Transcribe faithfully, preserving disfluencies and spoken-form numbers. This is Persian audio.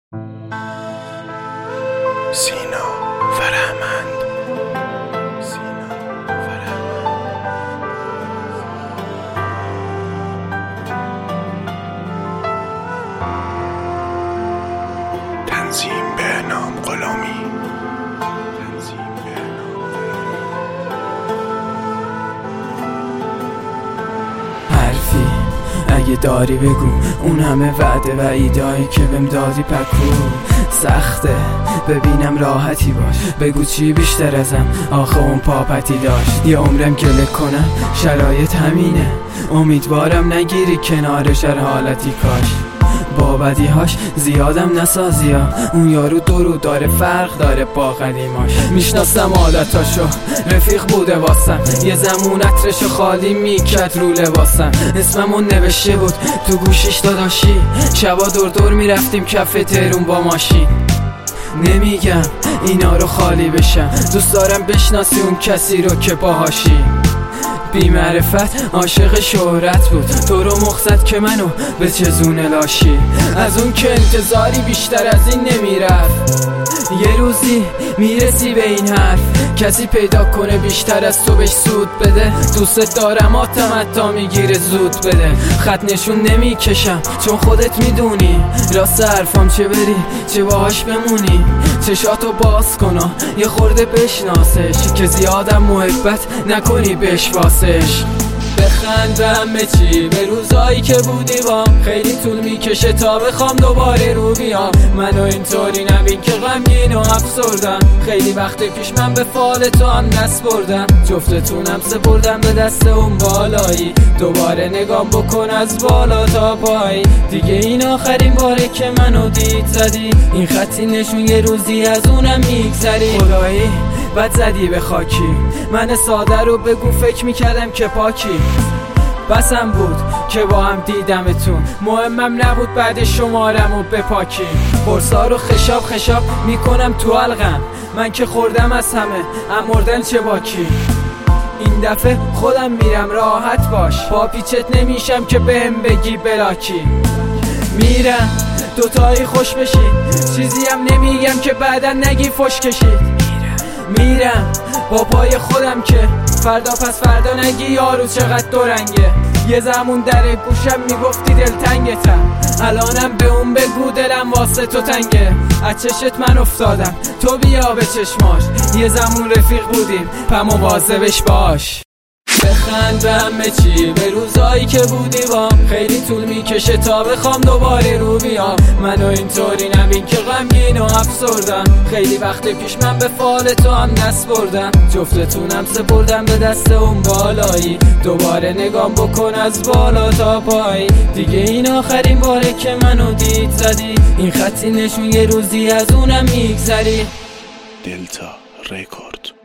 سینا فرهمند سینا فرهمند تنظیم بهنام غلامی تنظیم بهنام حرفی اگه داری بگو، اون همه وعده و ایدایی که بهم دادی پکو. سخته ببینم راحتی باش، بگو چی بیشتر ازم آخه اون پاپتی داشت. یه عمرم گله کنم شرایط همینه، امیدوارم نگیری کنارش هر حالتی کاش. با بدیهاش زیادم نسازیا، اون یارو درو داره فرق داره با قدیماش. میشناسم عادتاشو، رفیق بوده واسم، یه زمون عطرشو خالی میکرد رو لباسم. اسممون نوشته بود تو گوشیش داداشی، شبا دور دور میرفتیم کف ترون با ماشین. نمیگم اینا رو خالی بشم، دوست دارم بشناسی اون کسی رو که باهاشی. بی معرفت عاشق شهرت بود، تو رو مخزد که منو به چزونه لاشی. از اون که انتظاری بیشتر از این نمیرفت، یه روزی میرسی به این حرف کسی پیدا کنه بیشتر از تو بهش سود بده. دوست دارم آتمتا میگیره زود بده، خط نشون نمیکشم چون خودت میدونی راست حرفام چه بری چه باهاش بمونی. چشاتو باز کن یه خورده بشناسش، که زیادم محبت نکنی بهش واسش. بخند به همه چی، به روزایی که بودی بام، خیلی طول میکشه تا بخوام دوباره رو بیام. منو اینطوری نبین که غمگین و افسردم، خیلی وقت پیش من به فال تو هم دست بردم. جفتتونم سپردم به دست اون بالایی، دوباره نگام بکن از بالا تا پای. دیگه این آخرین باره که منو دید زدی، این خطی نشون یه روزی از اونم میگذری. خدایی بد زدی به خاکی، من ساده رو بگو فکر میکردم که پاکی. بسم بود که با هم دیدمتون، مهمم نبود بعد شمارم و بپاکی. قرصا رو خشاب خشاب میکنم تو حلقم، من که خوردم از همه امردن چه باکی. این دفعه خودم میرم راحت باش، با پیچت نمیشم که بهم بگی بلاکی. میرم دوتایی خوش بشید، چیزی هم نمیگم که بعدا نگی فش کشید. میرم با پای خودم که فردا پس فردا نگی یارو چقدر دورنگه. یه زمون در گوشم میگفتی دلتنگتم، الانم به اون بگو دلم واسه تو تنگه. از چشت من افتادم تو بیا به چشماش، یه زمون رفیق بودیم پا مواظبش باش. بخند به همه چی، به روزایی که بودی بام، خیلی طول میکشه تا بخوام دوباره رو بیام. منو اینطوری نبین که غمگین و افسردم، خیلی وقت پیش من به فال تو هم دست بردم. جفتتونم سپردم به دست اون بالایی، دوباره نگام بکن از بالا تا پای. دیگه این آخرین باره که منو دید زدی، این خطی نشون یه روزی از اونم میگذری. دلتا رکورد.